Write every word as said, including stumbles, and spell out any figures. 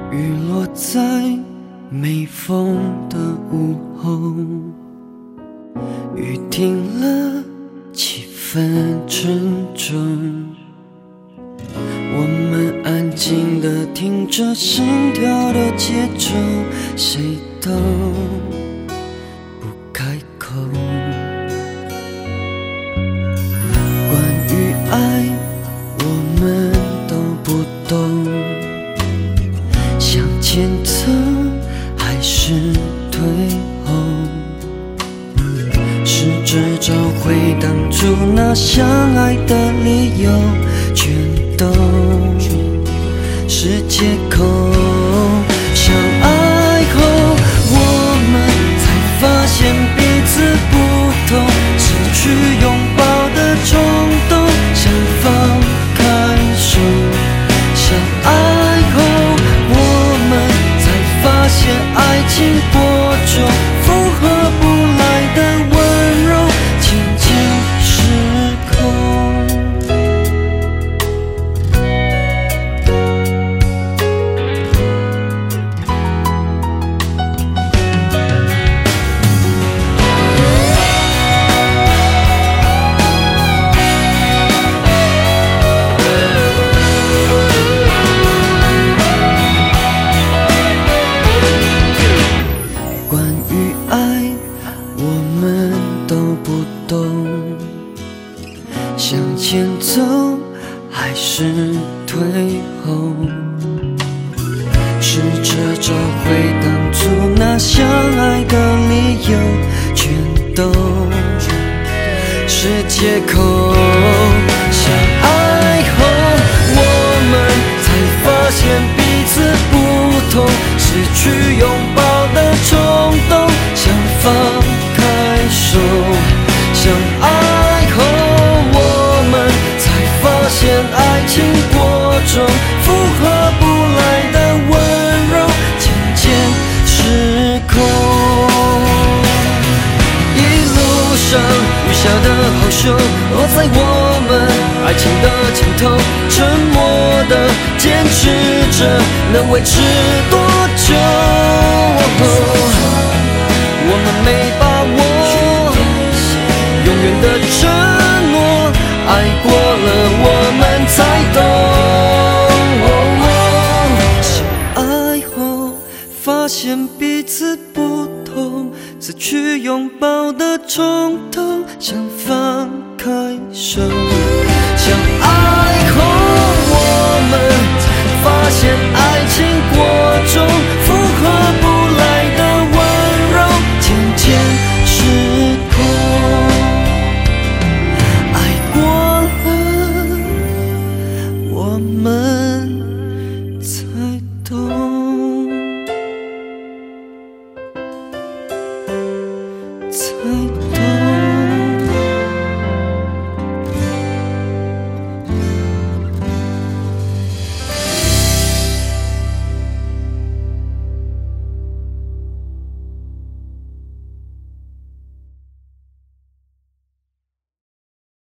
雨落在没风的午后，雨停了，气氛沉重。我们安静地听着心跳的节奏，谁都不开口。关于爱，我们都不懂，向前走还是退后，试着找回当初那相爱的理由，全都是借口。相爱后，我们才发现彼此不同，失去拥抱的冲动，想放开手。相爱后，我们才发现爱情播种，负荷不来的温柔，渐渐失控。关于爱，我们都不懂，向前走还是退后，试着找回当初那相爱的理由，全都是借口。相爱后，我们才发现彼此不同，失去拥抱的冲动，想放开手。相爱后，我们才发现爱情播种，负荷不来的温柔，渐渐失控。一路上雨下的好凶，落在我们爱情的尽头，沉默的坚持着，能维持多久？我们没把握永远的承诺，爱过了我们才懂。相爱后发现彼此不同，失去拥抱的冲动，想放开手。相爱后，我们才发现爱情播种，负荷不来的温柔，渐渐失控。爱过了，我们